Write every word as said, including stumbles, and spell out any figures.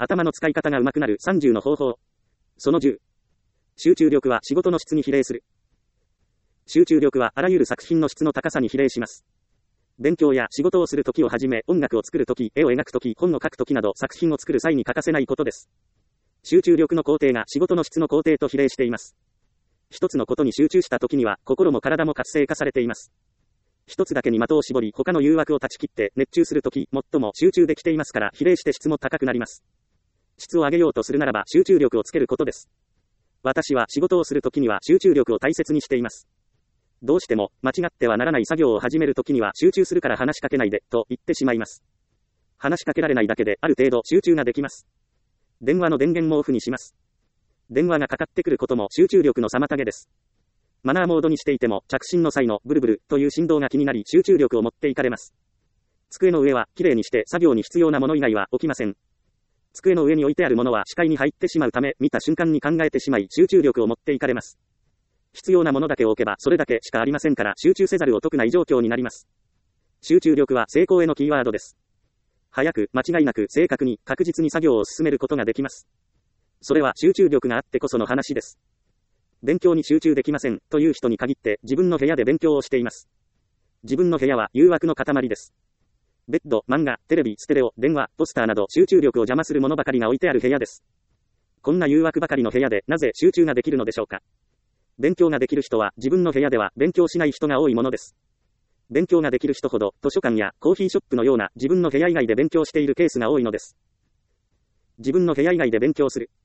頭の使い方が上手くなるさんじゅうの方法。そのじゅう。集中力は仕事の質に比例する。集中力はあらゆる作品の質の高さに比例します。勉強や仕事をするときをはじめ、音楽を作るとき、絵を描くとき、本を書くときなど作品を作る際に欠かせないことです。集中力の工程が仕事の質の工程と比例しています。一つのことに集中したときには、心も体も活性化されています。一つだけに的を絞り、他の誘惑を断ち切って熱中するとき、最も集中できていますから、比例して質も高くなります。質を上げようとするならば、集中力をつけることです。私は仕事をするときには集中力を大切にしています。どうしても、間違ってはならない作業を始めるときには集中するから話しかけないで、と言ってしまいます。話しかけられないだけで、ある程度集中ができます。電話の電源もオフにします。電話がかかってくることも集中力の妨げです。マナーモードにしていても、着信の際のブルブルという振動が気になり集中力を持っていかれます。机の上はきれいにして作業に必要なもの以外は置きません。机の上に置いてあるものは視界に入ってしまうため、見た瞬間に考えてしまい集中力を持っていかれます。必要なものだけを置けばそれだけしかありませんから集中せざるを得ない状況になります。集中力は成功へのキーワードです。早く、間違いなく、正確に、確実に作業を進めることができます。それは集中力があってこその話です。勉強に集中できません、という人に限って、自分の部屋で勉強をしています。自分の部屋は誘惑の塊です。ベッド、漫画、テレビ、ステレオ、電話、ポスターなど集中力を邪魔するものばかりが置いてある部屋です。こんな誘惑ばかりの部屋で、なぜ集中ができるのでしょうか。勉強ができる人は、自分の部屋では勉強しない人が多いものです。勉強ができる人ほど、図書館やコーヒーショップのような自分の部屋以外で勉強しているケースが多いのです。自分の部屋以外で勉強する。